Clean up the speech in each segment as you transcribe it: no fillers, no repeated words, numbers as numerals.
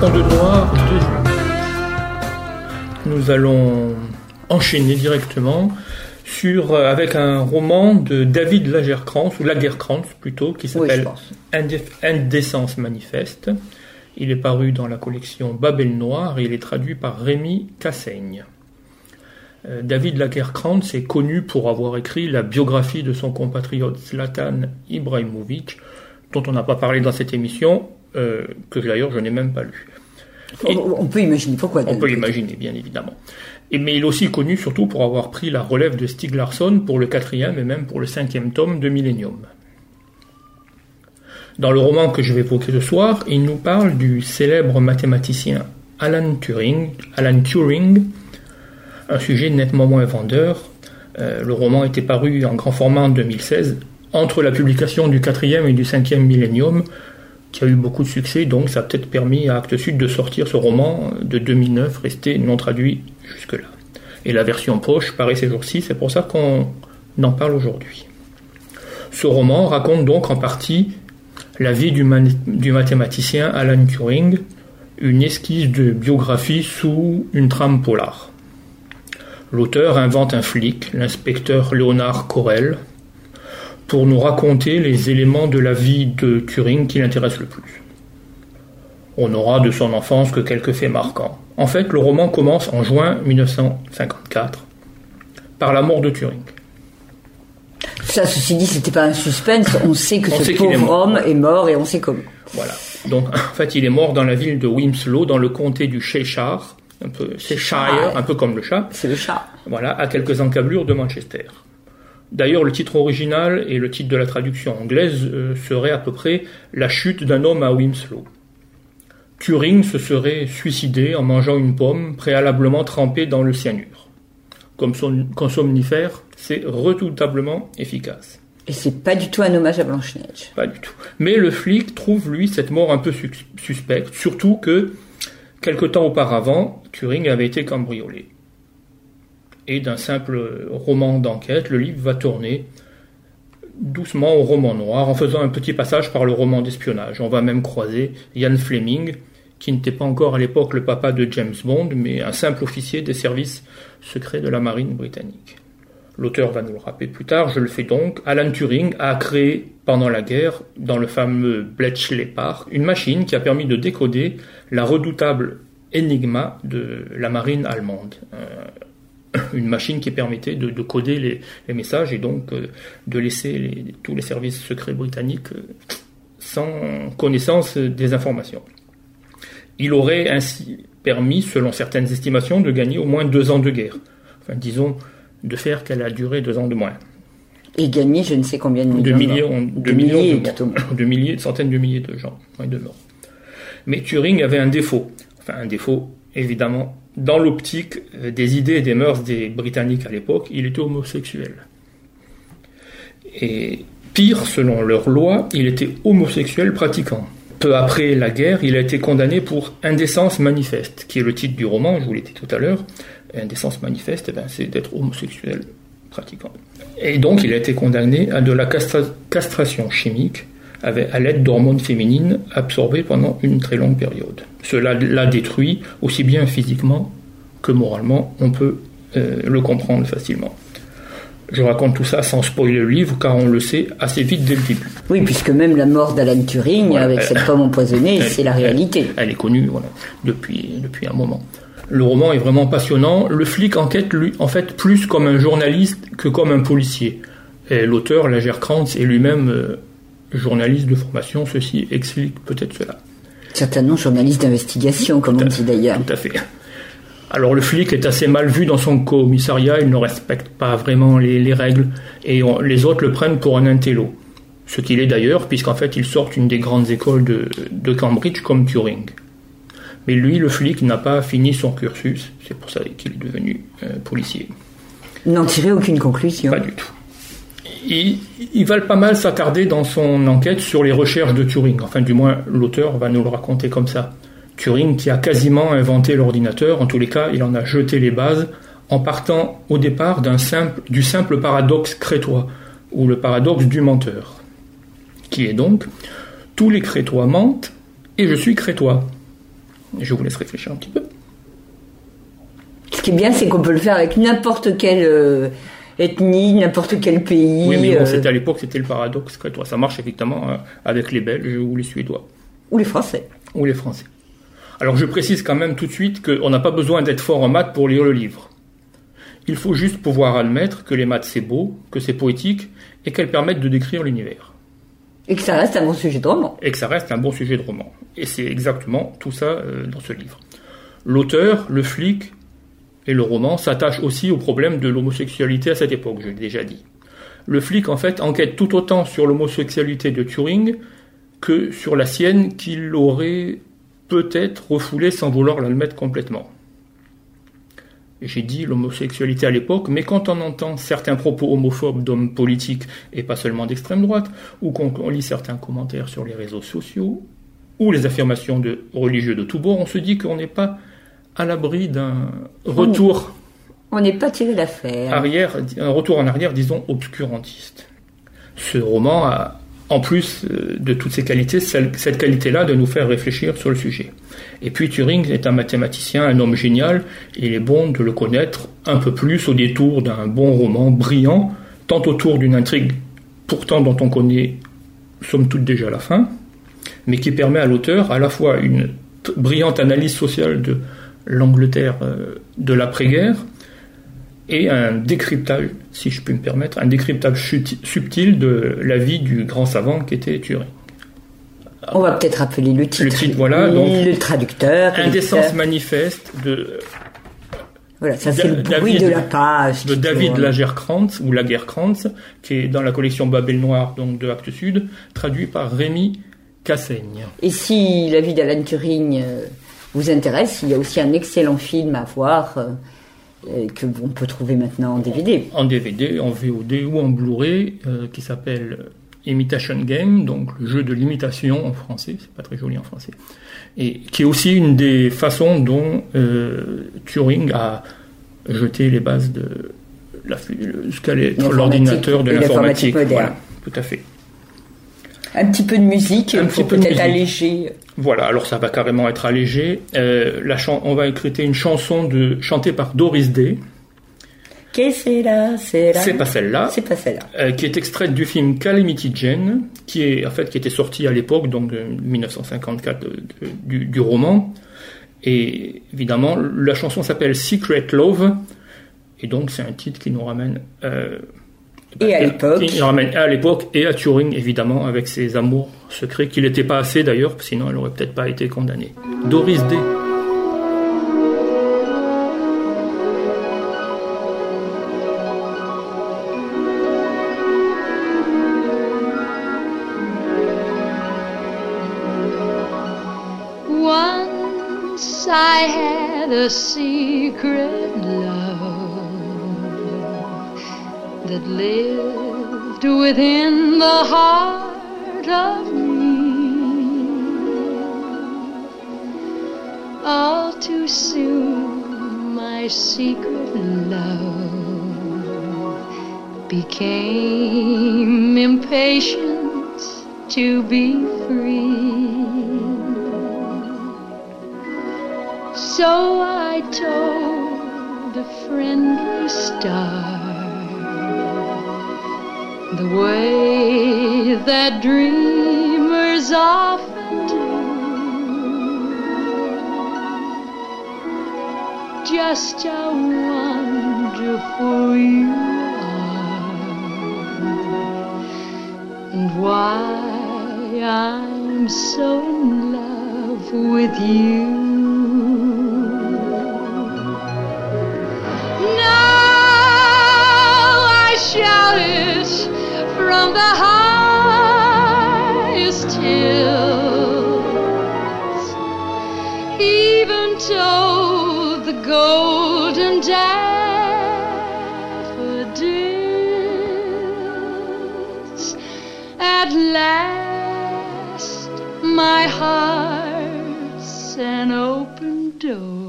Monde Noir 2. Nous allons enchaîner directement avec un roman de David Lagercrantz plutôt, qui s'appelle Indécence manifeste. Il est paru dans la collection Babel Noir et il est traduit par Rémi Cassaigne. David Lagercrantz est connu pour avoir écrit la biographie de son compatriote Zlatan Ibrahimovic, dont on n'a pas parlé dans cette émission, que d'ailleurs je n'ai même pas lu. On peut imaginer pourquoi. On peut imaginer, bien évidemment. Mais il est aussi connu surtout pour avoir pris la relève de Stieg Larsson pour le 4e et même pour le 5e tome de Millennium. Dans le roman que je vais évoquer ce soir, il nous parle du célèbre mathématicien Alan Turing, un sujet nettement moins vendeur. Le roman était paru en grand format en 2016, entre la publication du 4e et du 5e Millennium, qui a eu beaucoup de succès, donc ça a peut-être permis à Actes Sud de sortir ce roman de 2009, resté non traduit jusque-là. Et la version poche paraît ces jours-ci, c'est pour ça qu'on en parle aujourd'hui. Ce roman raconte donc en partie la vie du mathématicien Alan Turing, une esquisse de biographie sous une trame polar. L'auteur invente un flic, l'inspecteur Leonard Corel, pour nous raconter les éléments de la vie de Turing qui l'intéressent le plus. On n'aura de son enfance que quelques faits marquants. En fait, le roman commence en juin 1954, par la mort de Turing. Ça, ceci dit, c'était pas un suspense, on sait que ce pauvre homme est mort et on sait comment. Voilà. Donc, en fait, il est mort dans la ville de Wilmslow, dans le comté du Cheshire, un peu comme le chat. C'est le chat. Voilà, à quelques encablures de Manchester. D'ailleurs, le titre original et le titre de la traduction anglaise seraient à peu près « La chute d'un homme à Wilmslow ». Turing se serait suicidé en mangeant une pomme préalablement trempée dans le cyanure. Comme somnifère, c'est redoutablement efficace. Et c'est pas du tout un hommage à Blanche-Neige. Pas du tout. Mais le flic trouve, lui, cette mort un peu suspecte, surtout que, quelque temps auparavant, Turing avait été cambriolé. Et d'un simple roman d'enquête, le livre va tourner doucement au roman noir, en faisant un petit passage par le roman d'espionnage. On va même croiser Ian Fleming, qui n'était pas encore à l'époque le papa de James Bond, mais un simple officier des services secrets de la marine britannique. L'auteur va nous le rappeler plus tard, je le fais donc. Alan Turing a créé, pendant la guerre, dans le fameux Bletchley Park, une machine qui a permis de décoder la redoutable Enigma de la marine allemande. Une machine qui permettait de coder les messages et donc de laisser tous les services secrets britanniques sans connaissance des informations. Il aurait ainsi permis, selon certaines estimations, de gagner au moins 2 ans de guerre. Enfin, disons, de faire qu'elle a duré 2 ans de moins. Et gagner je ne sais combien de millions, centaines de milliers de gens, de morts. Mais Turing avait un défaut, évidemment, dans l'optique des idées et des mœurs des Britanniques à l'époque, il était homosexuel. Et pire, selon leurs lois, il était homosexuel pratiquant. Peu après la guerre, il a été condamné pour indécence manifeste, qui est le titre du roman, je vous l'ai dit tout à l'heure. Indécence manifeste, c'est d'être homosexuel pratiquant. Et donc, il a été condamné à de la castration chimique à l'aide d'hormones féminines absorbées pendant une très longue période. Cela l'a détruit, aussi bien physiquement que moralement, on peut le comprendre facilement. Je raconte tout ça sans spoiler le livre, car on le sait assez vite dès le début. Oui, puisque même la mort d'Alan Turing, avec cette pomme empoisonnée, c'est la réalité. Elle est connue depuis un moment. Le roman est vraiment passionnant. Le flic enquête, lui, en fait, plus comme un journaliste que comme un policier. Et l'auteur, Lagercrantz, est lui-même journaliste de formation. Ceci explique peut-être cela. Certainement journaliste d'investigation, comme on dit d'ailleurs. Tout à fait. Alors le flic est assez mal vu dans son commissariat, il ne respecte pas vraiment les règles, et les autres le prennent pour un intello. Ce qu'il est d'ailleurs, puisqu'en fait il sort une des grandes écoles de Cambridge comme Turing. Mais lui, le flic, n'a pas fini son cursus, c'est pour ça qu'il est devenu policier. N'en tirer aucune conclusion. Pas du tout. Il va pas mal s'attarder dans son enquête sur les recherches de Turing, enfin du moins l'auteur va nous le raconter comme ça. Turing qui a quasiment inventé l'ordinateur, en tous les cas il en a jeté les bases, en partant au départ du simple paradoxe crétois, ou le paradoxe du menteur, qui est donc « tous les crétois mentent et je suis crétois ». Je vous laisse réfléchir un petit peu. Ce qui est bien, c'est qu'on peut le faire avec n'importe quelle ethnie, n'importe quel pays. Oui, mais bon, c'était à l'époque, c'était le paradoxe crétois. Ça marche effectivement avec les Belges ou les Suédois. Ou les Français. Ou les Français. Alors je précise quand même tout de suite qu'on n'a pas besoin d'être fort en maths pour lire le livre. Il faut juste pouvoir admettre que les maths c'est beau, que c'est poétique et qu'elles permettent de décrire l'univers. Et que ça reste un bon sujet de roman. Et que ça reste un bon sujet de roman. Et c'est exactement tout ça dans ce livre. L'auteur, le flic et le roman s'attachent aussi au problème de l'homosexualité à cette époque, je l'ai déjà dit. Le flic en fait enquête tout autant sur l'homosexualité de Turing que sur la sienne qu'il aurait peut-être refoulée sans vouloir l'admettre complètement. J'ai dit l'homosexualité à l'époque, mais quand on entend certains propos homophobes d'hommes politiques, et pas seulement d'extrême droite, ou qu'on lit certains commentaires sur les réseaux sociaux, ou les affirmations de religieux de tous bords, on se dit qu'on n'est pas à l'abri d'un retour... On n'est pas tiré d'affaire. Un retour en arrière, disons, obscurantiste. Ce roman a, en plus de toutes ses qualités, cette qualité-là de nous faire réfléchir sur le sujet. Et puis Turing est un mathématicien, un homme génial, et il est bon de le connaître un peu plus au détour d'un bon roman brillant, tant autour d'une intrigue, pourtant dont on connaît, somme toute déjà la fin, mais qui permet à l'auteur à la fois une brillante analyse sociale de l'Angleterre de l'après-guerre, et un décryptage, si je puis me permettre, un décryptage subtil de la vie du grand savant qu'était Turing. On va peut-être rappeler le titre. Le titre, voilà. Donc, le traducteur. Indécence manifeste de... Voilà, ça c'est le bruit de la page. De David Lagerkrantz, ou Lagerkrantz, qui est dans la collection Babel Noir, donc de Actes Sud, traduit par Rémi Cassaigne. Et si la vie d'Alan Turing vous intéresse, il y a aussi un excellent film à voir... que on peut trouver maintenant en DVD. En DVD, en VOD ou en Blu-ray, qui s'appelle Imitation Game, donc le jeu de l'imitation en français, c'est pas très joli en français, et qui est aussi une des façons dont Turing a jeté les bases de ce qu'allait être l'ordinateur de l'informatique. Voilà, tout à fait. Un petit peu de musique, pour peut-être alléger. Voilà, alors ça va carrément être allégé. On va écouter une chanson chantée par Doris Day. C'est pas celle-là. C'est pas celle-là. Qui est extraite du film Calamity Jane, qui était sorti à l'époque, donc de 1954, du roman. Et évidemment, la chanson s'appelle Secret Love. Et donc, c'est un titre qui nous ramène... Et à l'époque. Il ramène à l'époque et à Turing, évidemment, avec ses amours secrets, qu'il n'était pas assez d'ailleurs, sinon elle n'aurait peut-être pas été condamnée. Doris Day. Once I had a secret love that lived within the heart of me. All too soon my secret love became impatient to be free. So I told a friendly star the way that dreamers often do, just how wonderful you are, and why I'm so in love with you. Now I shout it from the highest hills, even told the golden daffodils. At last my heart's an open door,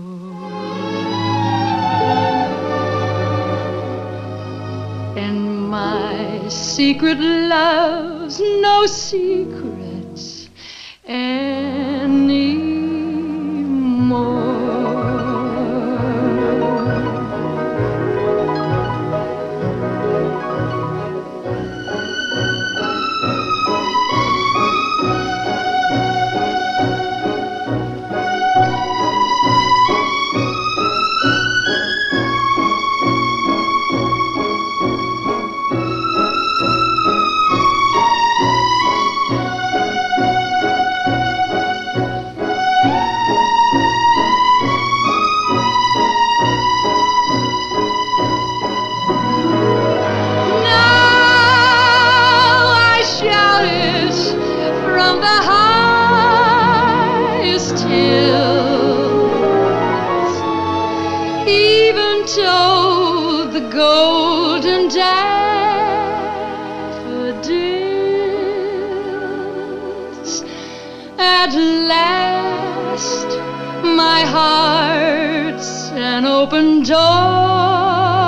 and my secret love's no secrets anymore. at last, my heart's an open door,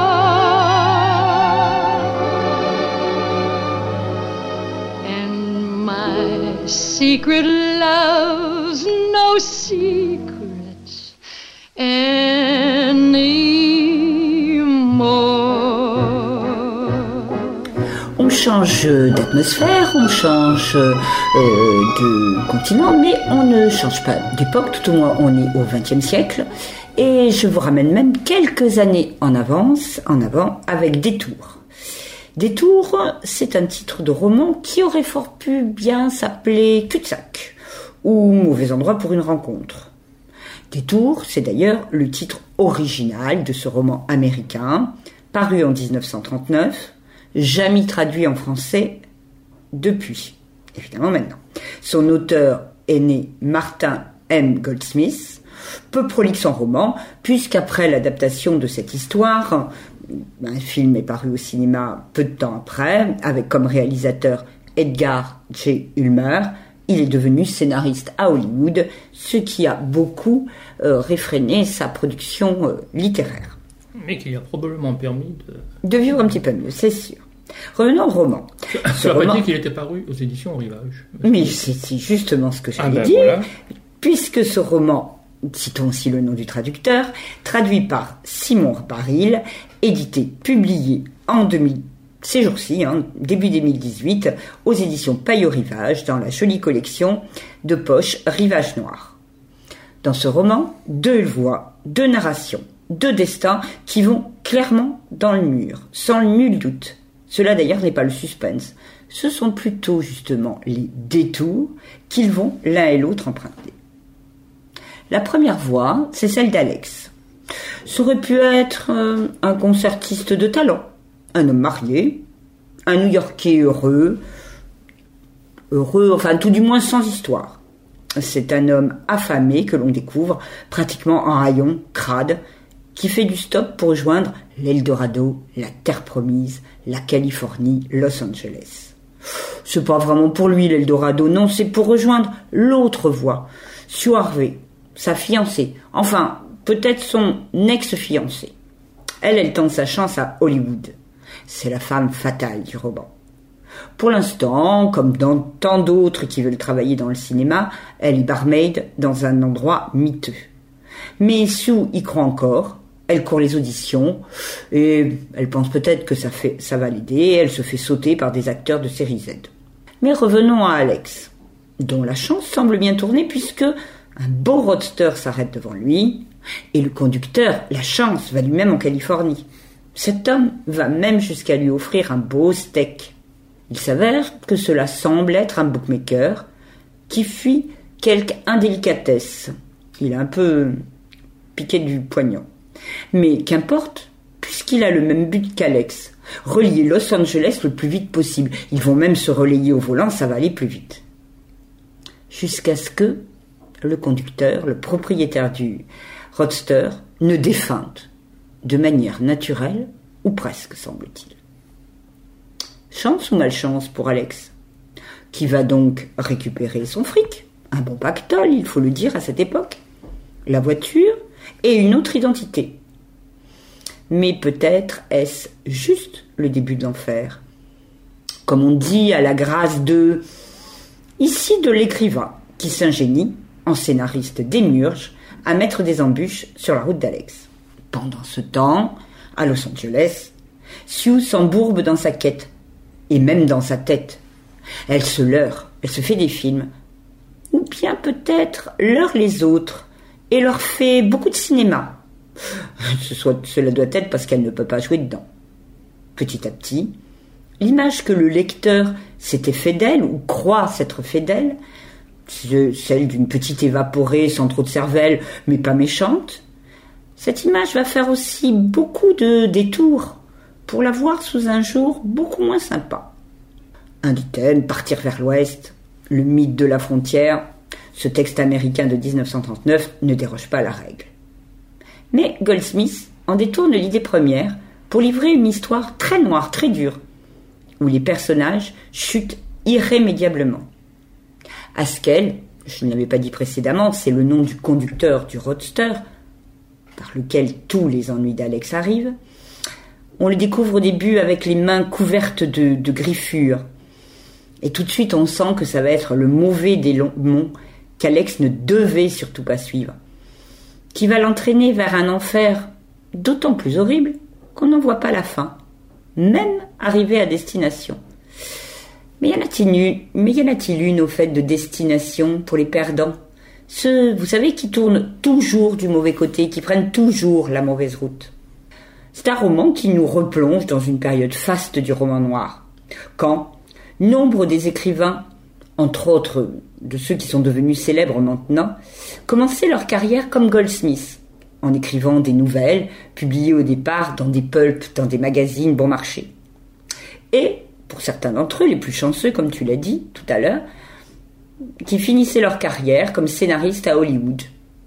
and my secret love's no secret anymore. On change d'atmosphère, on change de continent, mais on ne change pas d'époque, tout au moins on est au XXe siècle. Et je vous ramène même quelques années en avant avec Détour. Détour, c'est un titre de roman qui aurait fort pu bien s'appeler Cul-de-sac ou Mauvais endroit pour une rencontre. Détour, c'est d'ailleurs le titre original de ce roman américain, paru en 1939, jamais traduit en français depuis, évidemment maintenant. Son auteur est né Martin M. Goldsmith, peu prolixe en roman, puisqu'après l'adaptation de cette histoire, un film est paru au cinéma peu de temps après, avec comme réalisateur Edgar J. Ulmer. Il est devenu scénariste à Hollywood, ce qui a beaucoup réfréné sa production littéraire. Mais qui a probablement permis de vivre un petit peu mieux, c'est sûr. Revenons au roman. Tu n'as pas dit qu'il était paru aux éditions Rivage. Mais c'est justement ce que j'allais dire. Voilà. Puisque ce roman, citons aussi le nom du traducteur, traduit par Simon Baril, édité, publié en 2000, ces jours-ci, début 2018, aux éditions Payot Rivage, dans la jolie collection de poche Rivage Noir. Dans ce roman, 2 voix, 2 narrations, 2 destins qui vont clairement dans le mur, sans nul doute. Cela d'ailleurs n'est pas le suspense. Ce sont plutôt justement les détours qu'ils vont l'un et l'autre emprunter. La première voix, c'est celle d'Alex. Ça aurait pu être un concertiste de talent, un homme marié, un New-Yorkais heureux, enfin tout du moins sans histoire. C'est un homme affamé que l'on découvre pratiquement en rayon, crade, qui fait du stop pour rejoindre l'Eldorado, la terre promise, la Californie, Los Angeles. C'est pas vraiment pour lui l'Eldorado, non, c'est pour rejoindre l'autre voie, Sue Harvey, sa fiancée, enfin, peut-être son ex-fiancée. Elle tente sa chance à Hollywood. C'est la femme fatale du roman. Pour l'instant, comme dans tant d'autres qui veulent travailler dans le cinéma, elle est barmaid dans un endroit miteux. Mais Sue y croit encore. Elle court les auditions et elle pense peut-être que ça va l'aider. Elle se fait sauter par des acteurs de série Z. Mais revenons à Alex, dont la chance semble bien tourner puisque un beau roadster s'arrête devant lui et le conducteur, la chance, va lui-même en Californie. Cet homme va même jusqu'à lui offrir un beau steak. Il s'avère que cela semble être un bookmaker qui fuit quelque indélicatesse. Il a un peu piqué du poignard. Mais qu'importe, puisqu'il a le même but qu'Alex, relier Los Angeles le plus vite possible. Ils vont même se relayer au volant, ça va aller plus vite. Jusqu'à ce que le conducteur, le propriétaire du roadster, ne défunte de manière naturelle, ou presque, semble-t-il. Chance ou malchance pour Alex, qui va donc récupérer son fric, un bon pactole, il faut le dire à cette époque, la voiture et une autre identité. Mais peut-être est-ce juste le début de l'enfer. Comme on dit à la grâce de l'écrivain qui s'ingénie, en scénariste démiurge, à mettre des embûches sur la route d'Alex. Pendant ce temps, à Los Angeles, Sue s'embourbe dans sa quête, et même dans sa tête. Elle se leurre, elle se fait des films, ou bien peut-être leurre les autres, et leur fait beaucoup de cinéma. Cela doit être parce qu'elle ne peut pas jouer dedans. Petit à petit, l'image que le lecteur s'était fait d'elle, ou croit s'être fait d'elle, celle d'une petite évaporée sans trop de cervelle, mais pas méchante, cette image va faire aussi beaucoup de détours pour la voir sous un jour beaucoup moins sympa. Un dit-elle, partir vers l'ouest, le mythe de la frontière, ce texte américain de 1939 ne déroge pas à la règle. Mais Goldsmith en détourne l'idée première pour livrer une histoire très noire, très dure, où les personnages chutent irrémédiablement. Haskell, je ne l'avais pas dit précédemment, c'est le nom du conducteur du roadster, par lequel tous les ennuis d'Alex arrivent. On le découvre au début avec les mains couvertes de griffures. Et tout de suite, on sent que ça va être le mauvais démon qu'Alex ne devait surtout pas suivre, qui va l'entraîner vers un enfer d'autant plus horrible qu'on n'en voit pas la fin, même arrivé à destination. Mais y en a-t-il une, au fait, de destination pour les perdants? Ceux, vous savez, qui tournent toujours du mauvais côté, qui prennent toujours la mauvaise route. C'est un roman qui nous replonge dans une période faste du roman noir, quand nombre des écrivains, entre autres de ceux qui sont devenus célèbres maintenant, commençaient leur carrière comme Goldsmith, en écrivant des nouvelles publiées au départ dans des pulps, dans des magazines bon marché. Et, pour certains d'entre eux, les plus chanceux, comme tu l'as dit tout à l'heure, qui finissaient leur carrière comme scénaristes à Hollywood,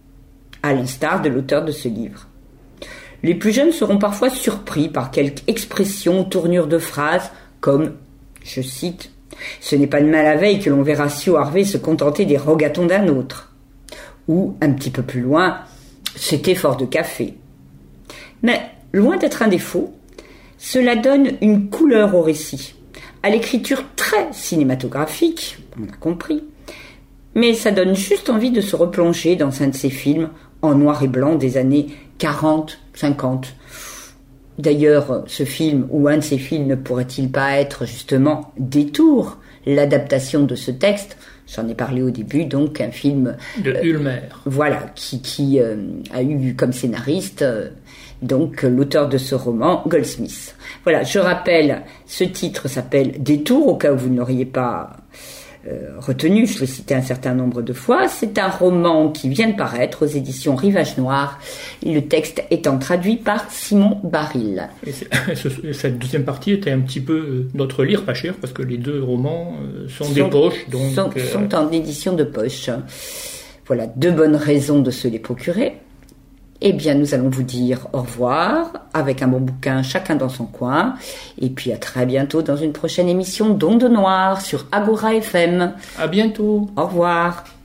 à l'instar de l'auteur de ce livre. Les plus jeunes seront parfois surpris par quelques expressions ou tournures de phrases comme, je cite, « Ce n'est pas de mal la veille que l'on verra Sue Harvey se contenter des rogatons d'un autre » ou, un petit peu plus loin, « C'était fort de café ». Mais, loin d'être un défaut, cela donne une couleur au récit, à l'écriture très cinématographique, on a compris, mais ça donne juste envie de se replonger dans un de ces films en noir et blanc des années 40, 50. D'ailleurs, ce film, ou un de ces films, ne pourrait-il pas être justement Détour, l'adaptation de ce texte? J'en ai parlé au début, donc un film... de Ulmer. Voilà, qui a eu comme scénariste donc l'auteur de ce roman, Goldsmith. Voilà, je rappelle, ce titre s'appelle Détour, au cas où vous ne l'auriez pas retenu, je l'ai cité un certain nombre de fois. C'est un roman qui vient de paraître aux éditions Rivage Noir, le texte étant traduit par Simon Baril. Et cette deuxième partie était un petit peu notre lire pas cher, parce que les deux romans sont des poches. Donc, sont en édition de poche. Voilà, deux bonnes raisons de se les procurer. Eh bien, nous allons vous dire au revoir, avec un bon bouquin, chacun dans son coin. Et puis à très bientôt dans une prochaine émission d'Onde Noire sur Agora FM. À bientôt. Au revoir.